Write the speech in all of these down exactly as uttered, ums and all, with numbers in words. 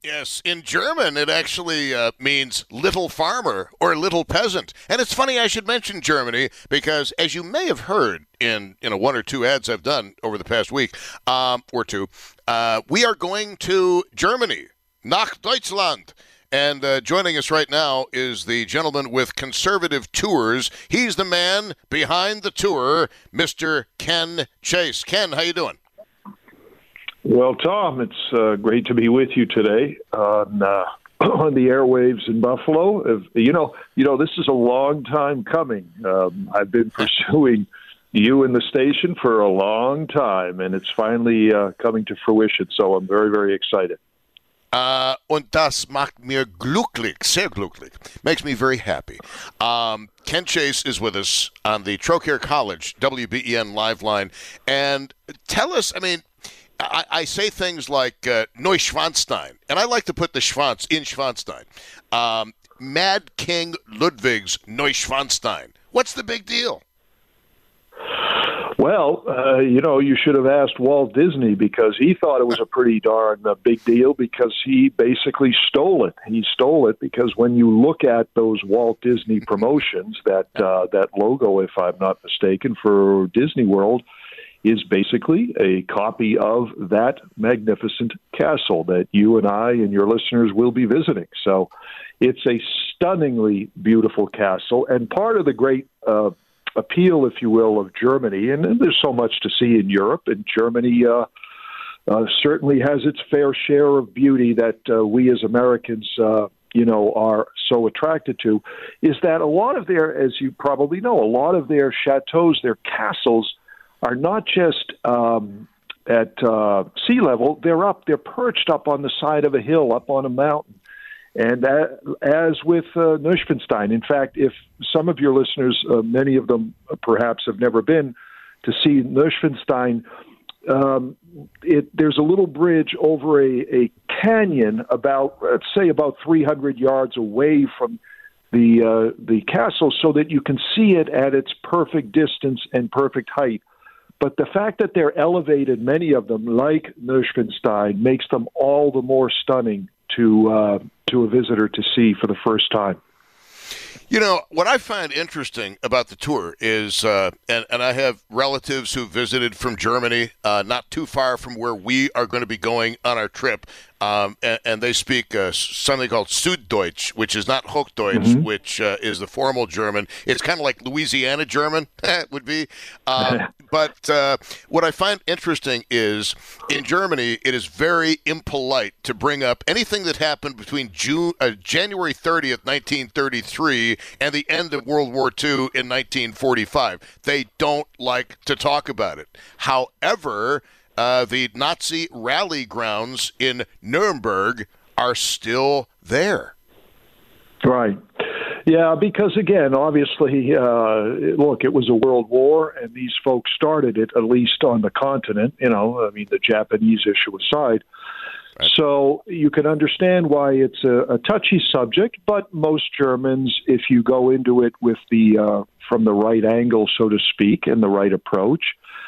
Yes, in German, it actually uh, means little farmer or little peasant. And it's funny I should mention Germany because, as you may have heard in you know one or two ads I've done over the past week um, or two, uh, we are going to Germany, nach Deutschland. And uh, joining us right now is the gentleman with Conservative Tours. He's the man behind the tour, Mister Ken Chase. Ken, how you doing? Well, Tom, it's uh, great to be with you today on uh, on the airwaves in Buffalo. If, you know, you know, this is a long time coming. Um, I've been pursuing you in the station for a long time, and it's finally uh, coming to fruition. So I'm very, very excited. Uh, und das macht mir glücklich, sehr glücklich. Makes me very happy. Um, Ken Chase is with us on the Trocaire College W B E N live line, and tell us, I mean. I, I say things like uh, Neuschwanstein, and I like to put the Schwanz in Schwanstein. Um, Mad King Ludwig's Neuschwanstein. What's the big deal? Well, uh, you know, you should have asked Walt Disney because he thought it was a pretty darn uh, big deal because he basically stole it. He stole it because when you look at those Walt Disney promotions, that uh, that logo, if I'm not mistaken, for Disney World, is basically a copy of that magnificent castle that you and I and your listeners will be visiting. So it's a stunningly beautiful castle, and part of the great uh, appeal, if you will, of Germany, and, and there's so much to see in Europe, and Germany uh, uh, certainly has its fair share of beauty that uh, we as Americans uh, you know, are so attracted to, is that a lot of their, as you probably know, a lot of their chateaus, their castles, are not just um, at uh, sea level. They're up, they're perched up on the side of a hill, up on a mountain. And uh, as with uh, Neuschwanstein, in fact, if some of your listeners, uh, many of them perhaps have never been to see Neuschwanstein, um, it, there's a little bridge over a, a canyon about, let's say, about three hundred yards away from the uh, the castle so that you can see it at its perfect distance and perfect height. But the fact that they're elevated, many of them, like Neuschwanstein, makes them all the more stunning to uh, to a visitor to see for the first time. You know, what I find interesting about the tour is, uh, and, and I have relatives who visited from Germany, uh, not too far from where we are going to be going on our trip, um, and, and they speak uh, something called Süddeutsch, which is not Hochdeutsch, mm-hmm. which uh, is the formal German. It's kind of like Louisiana German, would be. Um, but uh, what I find interesting is, in Germany, it is very impolite to bring up anything that happened between June, uh, January thirtieth, nineteen thirty-three, and the end of World War Two in nineteen forty-five. They don't like to talk about it. However, uh, the Nazi rally grounds in Nuremberg are still there. Right. Yeah, because, again, obviously, uh, look, it was a world war, and these folks started it, at least on the continent, you know, I mean, the Japanese issue aside. Right. So you can understand why it's a, a touchy subject, but most Germans, if you go into it with the uh, from the right angle, so to speak, and the right approach,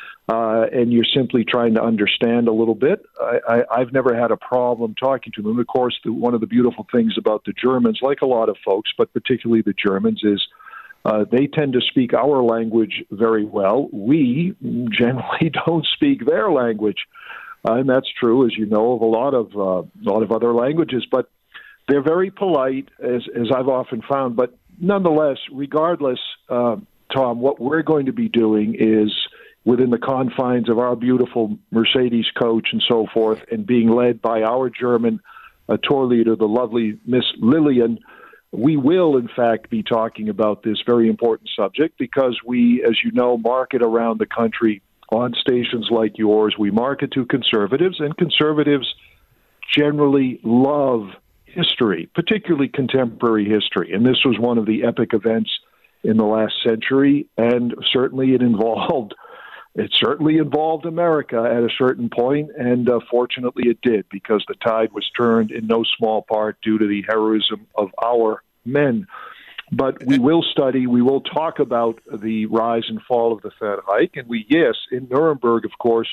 uh, and you're simply trying to understand a little bit, I, I, I've never had a problem talking to them. Of course, the, one of the beautiful things about the Germans, like a lot of folks, but particularly the Germans, is uh, they tend to speak our language very well. We generally don't speak their language. Uh, and that's true, as you know, of a lot of uh, a lot of other languages. But they're very polite, as as I've often found. But nonetheless, regardless, uh, Tom, what we're going to be doing is within the confines of our beautiful Mercedes coach and so forth, and being led by our German uh, tour leader, the lovely Miss Lillian. We will, in fact, be talking about this very important subject because we, as you know, market around the country on stations like yours. We market to conservatives, and conservatives generally love history, particularly contemporary history. And this was one of the epic events in the last century, and certainly it involved it certainly involved America at a certain point, and uh, fortunately it did, because the tide was turned in no small part due to the heroism of our men. But we will study, we will talk about the rise and fall of the Third Reich. And we, yes, in Nuremberg, of course,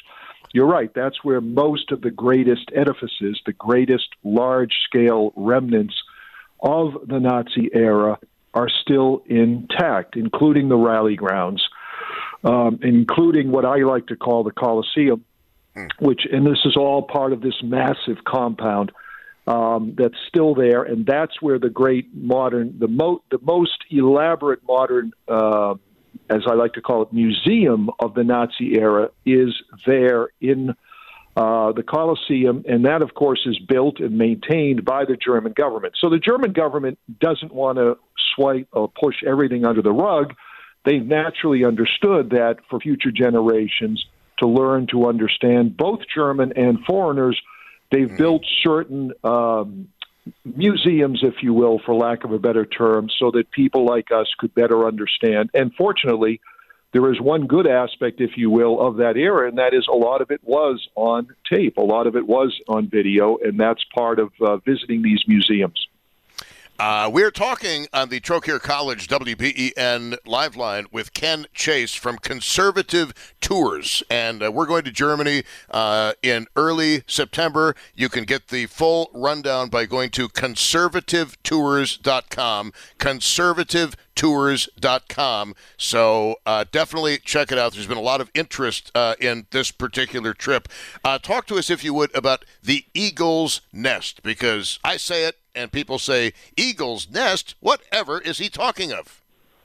you're right. That's where most of the greatest edifices, the greatest large-scale remnants of the Nazi era are still intact, including the rally grounds, um, including what I like to call the Colosseum, mm. which, and this is all part of this massive compound um, that's still there, and that's where the great modern, the, mo- the most elaborate modern, uh, as I like to call it, museum of the Nazi era is there in uh, the Colosseum, and that, of course, is built and maintained by the German government. So the German government doesn't want to swipe or push everything under the rug. They've naturally understood that for future generations to learn to understand both German and foreigners, they've mm-hmm. built certain um, museums, if you will, for lack of a better term, so that people like us could better understand. And fortunately, there is one good aspect, if you will, of that era, and that is a lot of it was on tape. A lot of it was on video, and that's part of uh, visiting these museums. Uh, we're talking on the Trocaire College W B E N Live Line with Ken Chase from Conservative Tours, and uh, we're going to Germany uh, in early September. You can get the full rundown by going to conservative tours dot com, conservative tours dot com. So uh, definitely check it out. There's been a lot of interest uh, in this particular trip. Uh, talk to us, if you would, about the Eagle's Nest, because I say it, and people say, Eagle's Nest? Whatever is he talking of?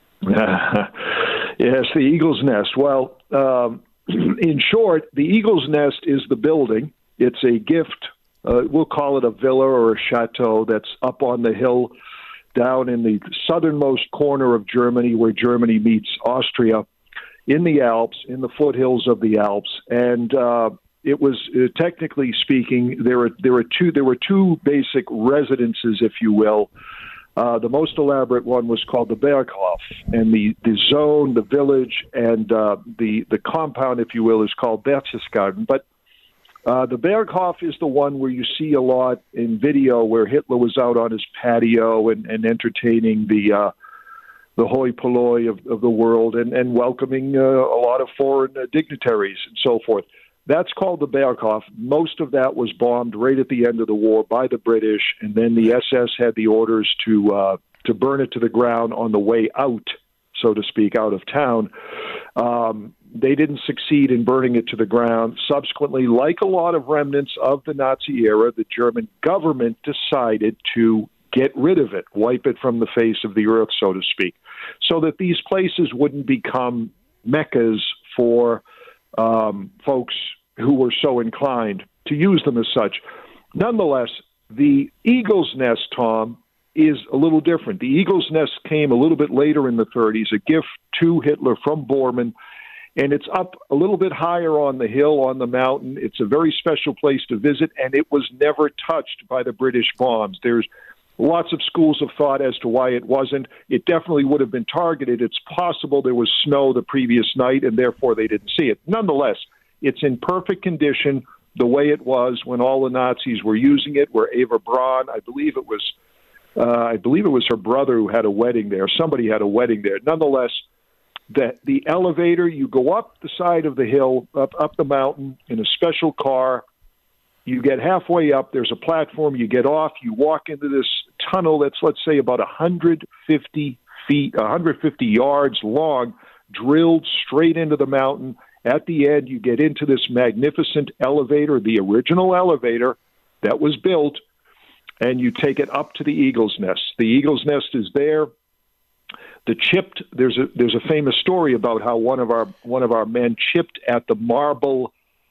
Yes, the Eagle's Nest. Well, um, in short, the Eagle's Nest is the building. It's a gift. Uh, we'll call it a villa or a chateau that's up on the hill down in the southernmost corner of Germany, where Germany meets Austria, in the Alps, in the foothills of the Alps. And uh, it was, uh, technically speaking, there were there were two there were two basic residences, if you will. Uh, the most elaborate one was called the Berghof, and the, the zone, the village, and uh, the the compound, if you will, is called Berchtesgaden. But uh, the Berghof is the one where you see a lot in video, where Hitler was out on his patio and, and entertaining the uh, the hoi polloi of, of the world and, and welcoming uh, a lot of foreign uh, dignitaries and so forth. That's called the Berghof. Most of that was bombed right at the end of the war by the British, and then the S S had the orders to uh, to burn it to the ground on the way out, so to speak, out of town. Um, they didn't succeed in burning it to the ground. Subsequently, like a lot of remnants of the Nazi era, the German government decided to get rid of it, wipe it from the face of the earth, so to speak, so that these places wouldn't become meccas for um, folks who were so inclined to use them as such. Nonetheless, the Eagle's Nest, Tom, is a little different. The Eagle's Nest came a little bit later in the thirties, a gift to Hitler from Bormann, and it's up a little bit higher on the hill, on the mountain. It's a very special place to visit, and it was never touched by the British bombs. There's lots of schools of thought as to why it wasn't. It definitely would have been targeted. It's possible there was snow the previous night, and therefore they didn't see it. Nonetheless, it's in perfect condition the way it was when all the Nazis were using it, where Eva Braun, I believe it was uh, I believe it was her brother who had a wedding there. Somebody had a wedding there. Nonetheless, the, the elevator, you go up the side of the hill, up, up the mountain in a special car. You get halfway up, there's a platform, you get off, you walk into this tunnel that's, let's say, about one hundred fifty feet, one hundred fifty yards long, drilled straight into the mountain. At the end, you get into this magnificent elevator, the original elevator that was built, and you take it up to the Eagle's Nest. The Eagle's Nest is there. The chipped, there's a there's a famous story about how one of our one of our men chipped at the marble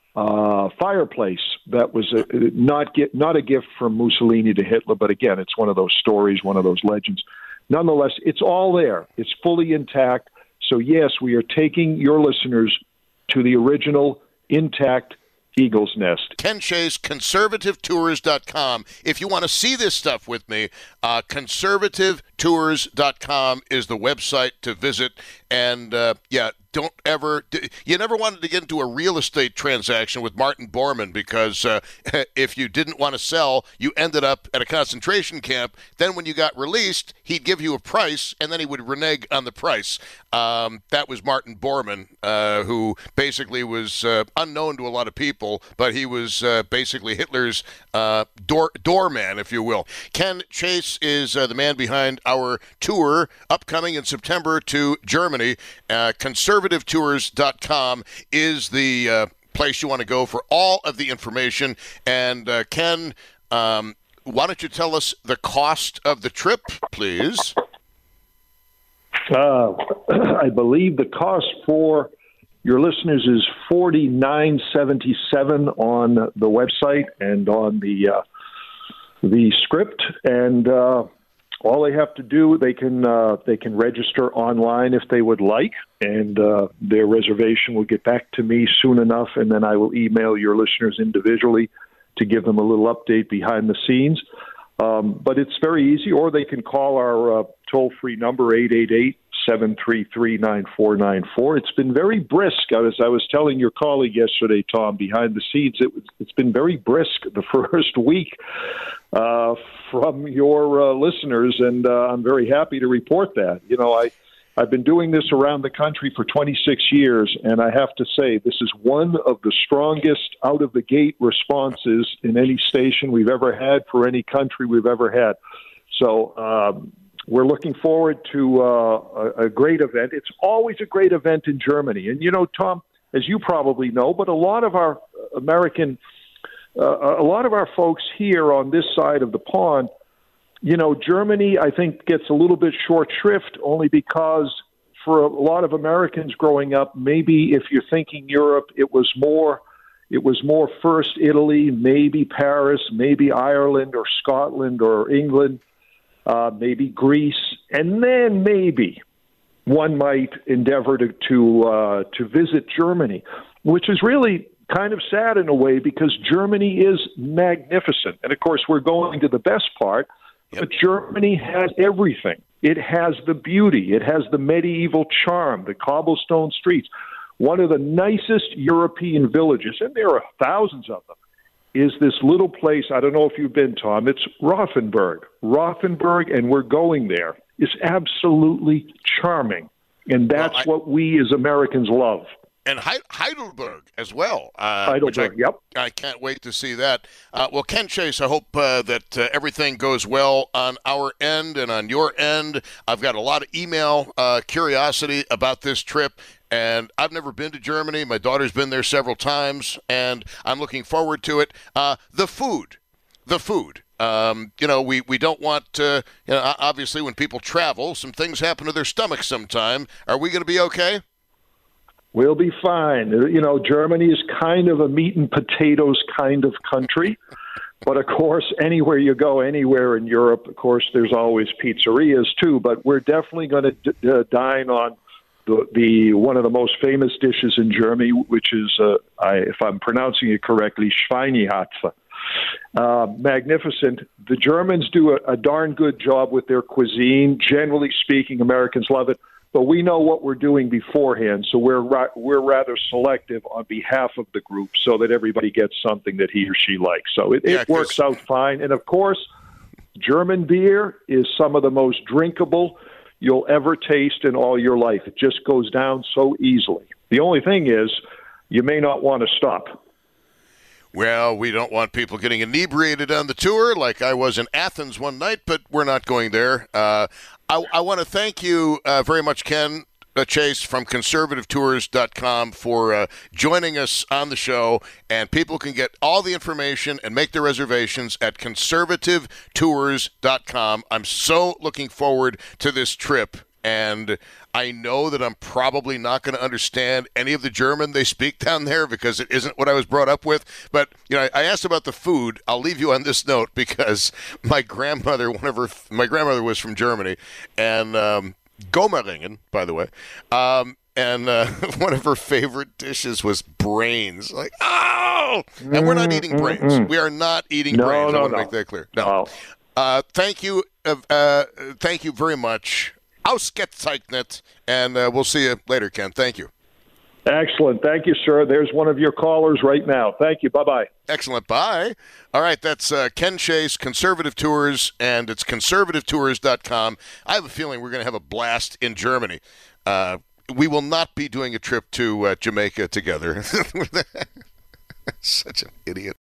uh, fireplace that was a, not get, not a gift from Mussolini to Hitler, but again, it's one of those stories, one of those legends. Nonetheless, it's all there. It's fully intact. So yes, we are taking your listeners to the original intact Eagle's Nest. Ken Chase, conservative tours dot com. If you want to see this stuff with me, uh, conservative tours dot com is the website to visit. And, uh, yeah, don't ever – you never wanted to get into a real estate transaction with Martin Bormann because uh, if you didn't want to sell, you ended up at a concentration camp. Then when you got released, he'd give you a price, and then he would renege on the price. Um, that was Martin Bormann, uh, who basically was uh, unknown to a lot of people, but he was uh, basically Hitler's uh, door doorman, if you will. Ken Chase is uh, the man behind our tour upcoming in September to Germany. Uh, conservative tours dot com is the uh, place you want to go for all of the information. And uh, Ken, um, why don't you tell us the cost of the trip, please? Uh, I believe the cost for your listeners is forty-nine seventy-seven on the website and on the uh, the script, and uh, all they have to do, they can uh, they can register online if they would like, and uh, their reservation will get back to me soon enough, and then I will email your listeners individually to give them a little update behind the scenes. Um, but it's very easy, or they can call our uh, toll-free number, eight eight eight, seven three three, nine four nine four. It's been very brisk. As I was telling your colleague yesterday, Tom, behind the scenes, it, it's been very brisk the first week uh, from your uh, listeners, and uh, I'm very happy to report that. You know, I, I've been doing this around the country for twenty-six years, and I have to say this is one of the strongest out-of-the-gate responses in any station we've ever had for any country we've ever had. So um, we're looking forward to uh, a, a great event. It's always a great event in Germany. And, you know, Tom, as you probably know, but a lot of our American, uh, a lot of our folks here on this side of the pond, you know, Germany, I think, gets a little bit short shrift only because for a lot of Americans growing up, maybe if you're thinking Europe, it was more it was more first Italy, maybe Paris, maybe Ireland or Scotland or England, uh, maybe Greece, and then maybe one might endeavor to to, uh, to visit Germany, which is really kind of sad in a way because Germany is magnificent. And, of course, we're going to the best part. But Germany has everything. It has the beauty. It has the medieval charm, the cobblestone streets. One of the nicest European villages, and there are thousands of them, is this little place. I don't know if you've been, Tom. It's Rothenburg. Rothenburg, and we're going there. It's absolutely charming. And that's well, I- what we as Americans love. And Heidelberg as well. Uh, Heidelberg, which I, yep. I can't wait to see that. Uh, well, Ken Chase, I hope uh, that uh, everything goes well on our end and on your end. I've got a lot of email uh, curiosity about this trip, and I've never been to Germany. My daughter's been there several times, and I'm looking forward to it. Uh, the food, the food. Um, you know, we, we don't want to, you know, obviously when people travel, some things happen to their stomachs sometime. Are we going to be okay? We'll be fine. You know, Germany is kind of a meat and potatoes kind of country. But, of course, anywhere you go, anywhere in Europe, of course, there's always pizzerias, too. But we're definitely going to d- uh, dine on the, the one of the most famous dishes in Germany, which is, uh, I, if I'm pronouncing it correctly, Schweinehaxe. Uh, magnificent. The Germans do a, a darn good job with their cuisine. Generally speaking, Americans love it. But we know what we're doing beforehand, so we're ra- we're rather selective on behalf of the group so that everybody gets something that he or she likes. So it, yeah, it works out fine. And, of course, German beer is some of the most drinkable you'll ever taste in all your life. It just goes down so easily. The only thing is you may not want to stop. Well, we don't want people getting inebriated on the tour like I was in Athens one night, but we're not going there. Uh, I, I want to thank you uh, very much, Ken uh, Chase from conservative tours dot com for uh, joining us on the show. And people can get all the information and make their reservations at conservative tours dot com. I'm so looking forward to this trip. And I know that I'm probably not going to understand any of the German they speak down there because it isn't what I was brought up with. But, you know, I asked about the food. I'll leave you on this note because my grandmother, one of her, my grandmother was from Germany, and um, Gommeringen, by the way, um, and uh, one of her favorite dishes was brains. Like, oh! And we're not eating brains. Mm-mm. We are not eating no, brains. No, I want to no. make that clear. No. no. Uh, thank you. Uh, uh, thank you very much. ausgezeichnet. And uh, we'll see you later, Ken. Thank you. Excellent. Thank you, sir. There's one of your callers right now. Thank you. Bye-bye. Excellent. Bye. All right, that's uh, Ken Chase, Conservative Tours, and it's conservative tours dot com. I have a feeling we're going to have a blast in Germany. Uh, we will not be doing a trip to uh, Jamaica together. Such an idiot.